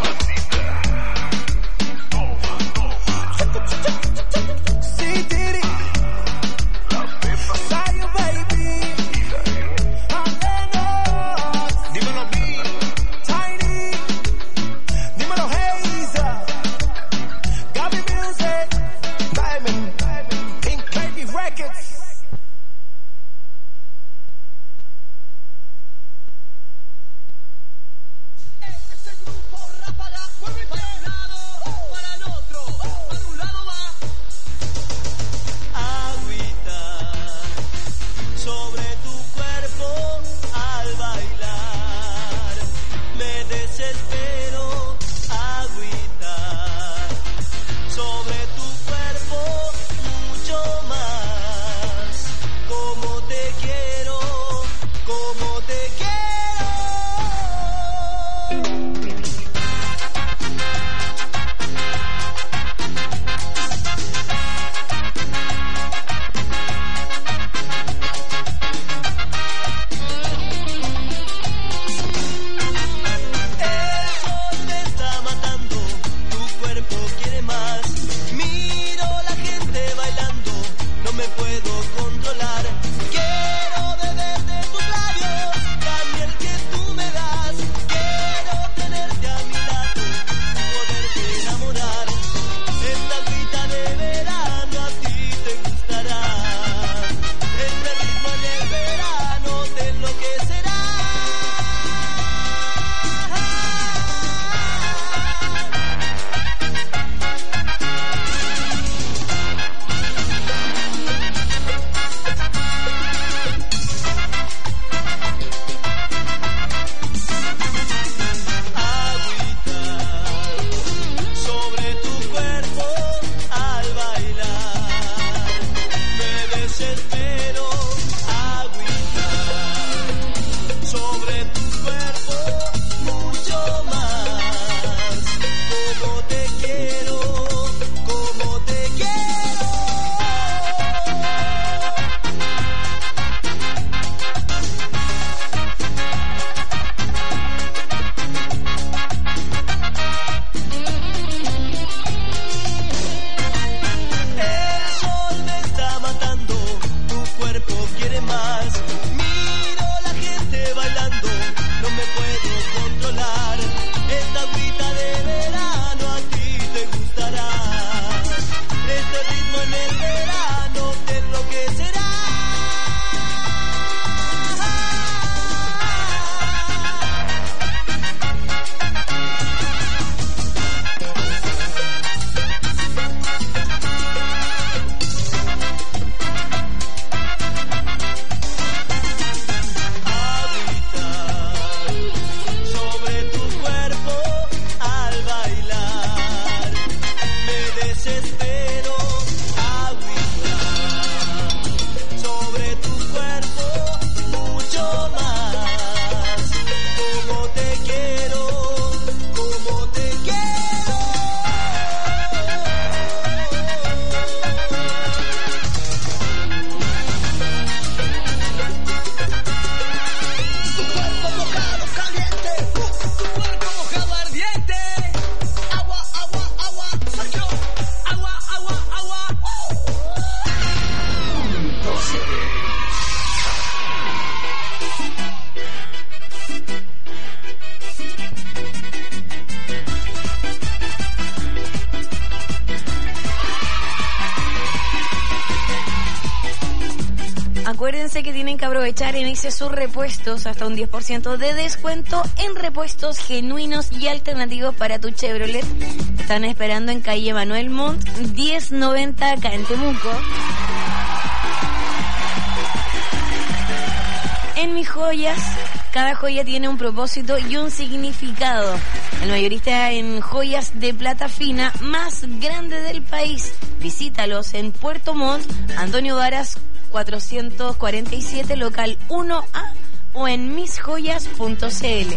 A: Sí, Tiri. Sayo, baby. Dímelo, B. Tiny.
O: Acuérdense que tienen que aprovechar en Icesur Repuestos hasta un diez por ciento de descuento en repuestos genuinos y alternativos para tu Chevrolet. Están esperando en calle Manuel Montt diez noventa acá en Temuco. En Mis Joyas, cada joya tiene un propósito y un significado. El mayorista en joyas de plata fina más grande del país. Visítalos en Puerto Montt, Antonio Varas cuatrocientos cuarenta y siete, local uno A, o en mis joyas punto c l.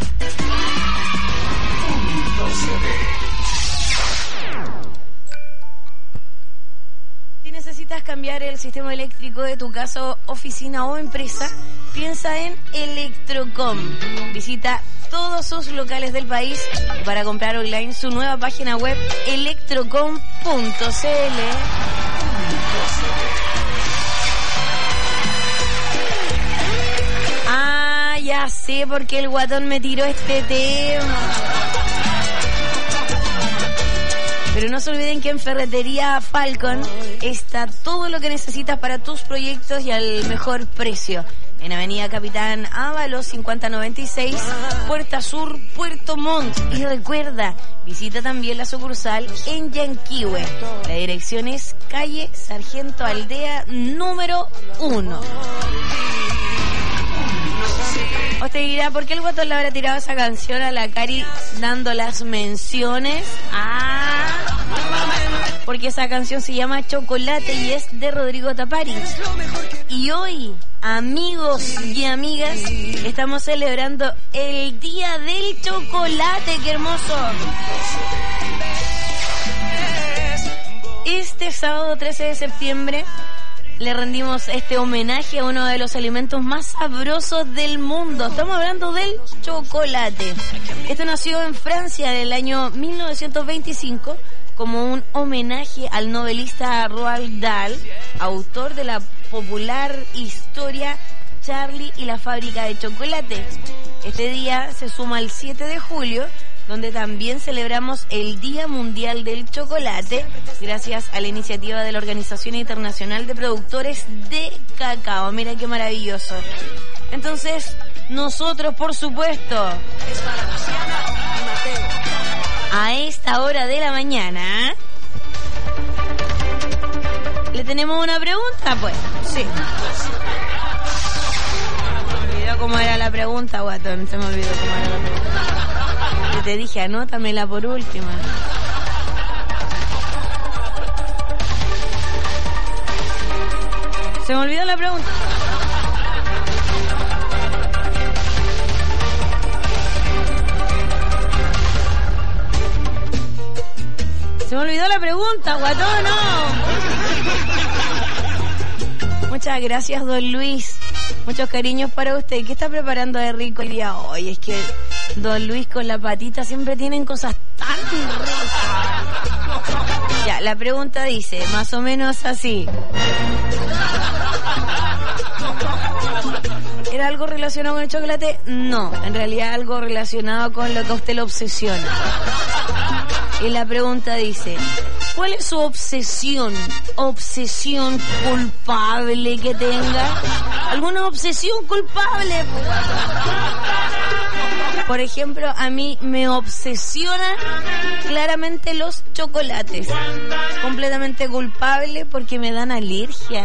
O: Si necesitas cambiar el sistema eléctrico de tu casa, oficina o empresa, piensa en Electrocom. Visita todos sus locales del país y para comprar online su nueva página web electrocom punto c l. Ah, ya sé por qué el guatón me tiró este tema. Pero no se olviden que en Ferretería Falcon está todo lo que necesitas para tus proyectos y al mejor precio. En Avenida Capitán Ábalos cincuenta noventa y seis, Puerta Sur, Puerto Montt. Y recuerda, visita también la sucursal en Yanquihue. La dirección es calle Sargento Aldea número uno. Usted dirá, ¿por qué el guatón le habrá tirado esa canción a la Cari dando las menciones? Ah, porque esa canción se llama Chocolate y es de Rodrigo Tapari. Y hoy, amigos y amigas, estamos celebrando el Día del Chocolate. ¡Qué hermoso! Este sábado trece de septiembre le rendimos este homenaje a uno de los alimentos más sabrosos del mundo. Estamos hablando del chocolate. Esto nació en Francia en el año mil novecientos veinticinco como un homenaje al novelista Roald Dahl, autor de la popular historia Charlie y la fábrica de chocolate. Este día se suma al siete de julio, donde también celebramos el Día Mundial del Chocolate, gracias a la iniciativa de la Organización Internacional de Productores de Cacao. Mira qué maravilloso. Entonces, nosotros, por supuesto, a esta hora de la mañana, ¿le tenemos una pregunta? Pues, sí. Se me olvidó cómo era la pregunta, guatón. Se me olvidó cómo era la pregunta. Yo te dije, anótamela por última. Se me olvidó la pregunta. Se me olvidó la pregunta, guatón, no. Muchas gracias, don Luis. Muchos cariños para usted. ¿Qué está preparando de rico el día hoy? Es que don Luis con la patita siempre tienen cosas tan ricas. Ya, la pregunta dice, más o menos así. ¿Era algo relacionado con el chocolate? No, en realidad algo relacionado con lo que a usted le obsesiona. Y la pregunta dice, ¿cuál es su obsesión? ¿Obsesión culpable que tenga? ¿Alguna obsesión culpable? Por ejemplo, a mí me obsesionan claramente los chocolates. Completamente culpable porque me dan alergia.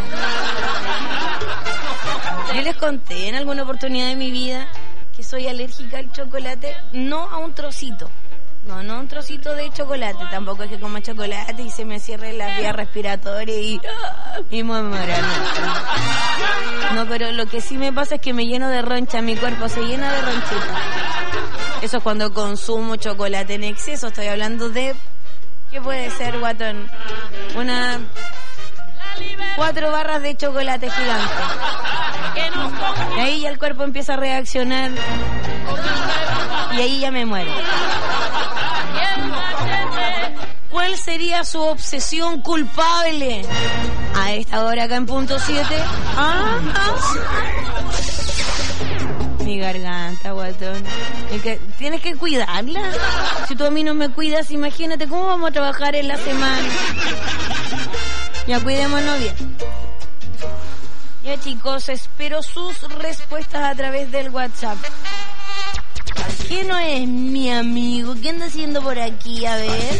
O: Yo les conté en alguna oportunidad de mi vida que soy alérgica al chocolate, no a un trocito. No, no un trocito de chocolate. Tampoco es que coma chocolate y se me cierre la vía respiratoria y, y me muera. No. no, pero lo que sí me pasa es que me lleno de roncha. Mi cuerpo se llena de ronchita. Eso es cuando consumo chocolate en exceso. Estoy hablando de... ¿Qué puede ser, guatón? Una... Cuatro barras de chocolate gigante. Y ahí ya el cuerpo empieza a reaccionar. Y ahí ya me muero. ¿Cuál sería su obsesión culpable? A esta hora acá en punto siete. Ah, ah. Mi garganta, guatón. Es que tienes que cuidarla. Si tú a mí no me cuidas, imagínate cómo vamos a trabajar en la semana. Ya cuidémonos bien. Y Ya chicos, espero sus respuestas a través del WhatsApp. ¿Quién no es mi amigo? ¿Qué anda haciendo por aquí? A ver.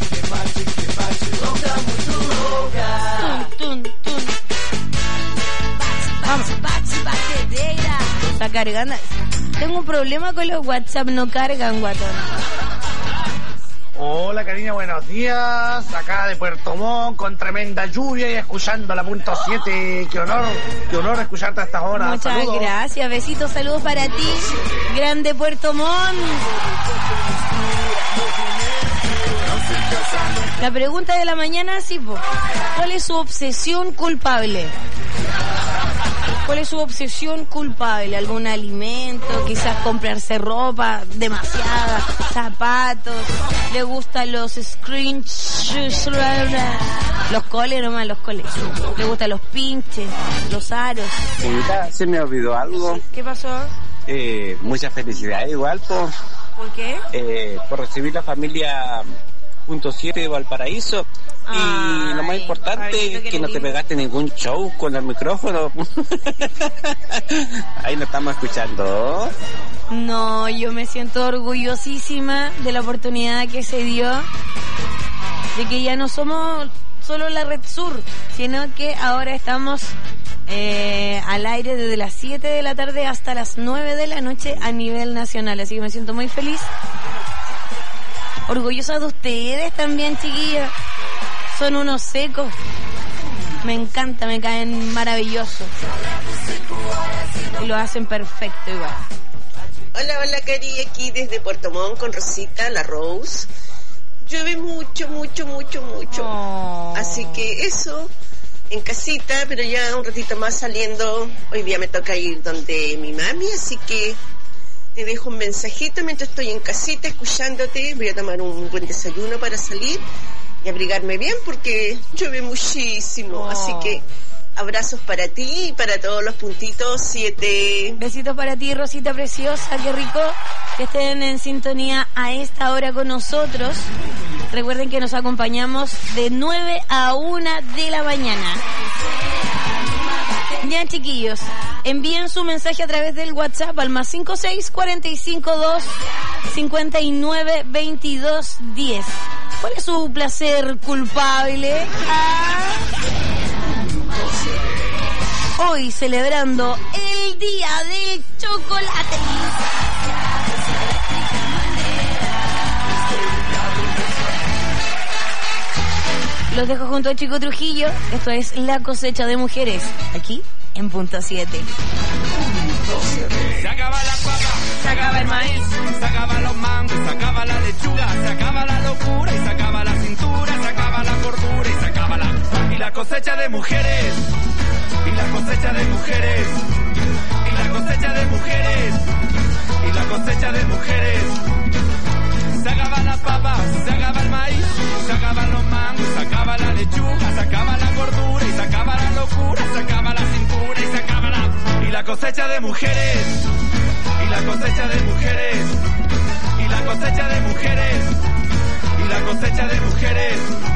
O: Tun, tun, tun. Vamos. Está cargando. Tengo un problema con los WhatsApp, no cargan, guatón.
D: Hola Karina, buenos días. Acá de Puerto Montt con tremenda lluvia y escuchando la punto siete. Qué honor, qué honor escucharte a estas horas.
O: Muchas
D: saludos.
O: gracias, besitos, saludos para ti, grande Puerto Montt. La pregunta de la mañana, sí, po. ¿Cuál es su obsesión culpable? ¿Cuál es su obsesión culpable? ¿Algún alimento? Quizás comprarse ropa demasiada, zapatos. ¿Le gustan los scrunchies? Los coles nomás, los coles. ¿Le gustan los pinches, los aros?
V: Señorita, se me olvidó algo.
O: ¿Qué pasó?
V: Eh, mucha felicidad igual por...
O: ¿Por qué?
V: Eh, por recibir la familia punto siete de Valparaíso.
O: Ay,
V: y lo más importante es que no te pegaste ningún show con el micrófono. Ahí lo estamos escuchando.
O: No, yo me siento orgullosísima de la oportunidad que se dio, de que ya no somos solo la Red Sur, sino que ahora estamos eh, al aire desde las siete de la tarde hasta las nueve de la noche a nivel nacional, así que me siento muy feliz. Orgullosa de ustedes también, chiquillos. Son unos secos. Me encanta, me caen maravillosos. Y lo hacen perfecto igual.
J: Hola, hola, Cari, aquí desde Puerto Montt con Rosita, la Rose. Llueve mucho, mucho, mucho, mucho.
O: Oh.
J: Así que eso, en casita, pero ya un ratito más saliendo. Hoy día me toca ir donde mi mami, así que te dejo un mensajito mientras estoy en casita escuchándote. Voy a tomar un buen desayuno para salir y abrigarme bien porque llueve muchísimo.
O: Oh.
J: Así que abrazos para ti y para todos los puntitos siete.
O: Besitos para ti, Rosita preciosa, qué rico que estén en sintonía a esta hora con nosotros. Recuerden que nos acompañamos de nueve a una de la mañana. Ya, chiquillos, envíen su mensaje a través del WhatsApp al más cinco seis cuatro cinco dos cinco nueve veintidós diez. ¿Cuál es su placer culpable? Ah. Hoy celebrando el Día del Chocolate. Los dejo junto a Chico Trujillo. Esto es La Cosecha de Mujeres, aquí en Punto siete.
M: Se acaba la papa, se acaba el maíz, se acaba los mangos, se acaba la lechuga, se acaba la locura y se acaba la cintura, se acaba la gordura y se acaba la... Y la cosecha de mujeres, y la cosecha de mujeres, y la cosecha de mujeres, y la cosecha de mujeres. Se acaba la papa, se acaba el maíz, se acaban los mangos, se acaba la lechuga, se acaba la gordura y se acaba la locura, se acaba la cintura y se acaba la... Y la cosecha de mujeres, y la cosecha de mujeres, y la cosecha de mujeres, y la cosecha de mujeres.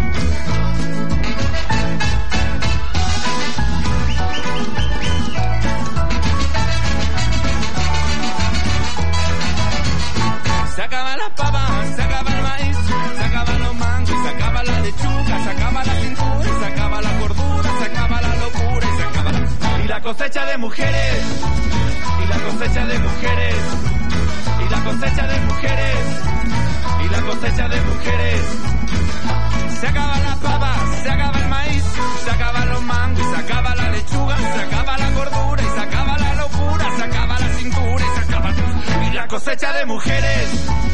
M: Se acaba la papa, se acaba el maíz, se acaban los mangos, se acaba la lechuga, se acaba la cintura, se acaba la gordura, se acaba la locura y se acaba la... Y la cosecha de mujeres, y la cosecha de mujeres, y la cosecha de mujeres, y la cosecha de mujeres. Se acaba la papa, se acaba el maíz, se acaban los mangos, se acaba la lechuga, se acaba la gordura y se acaba la locura, se acaba la cintura y se acaba... Y la cosecha de mujeres.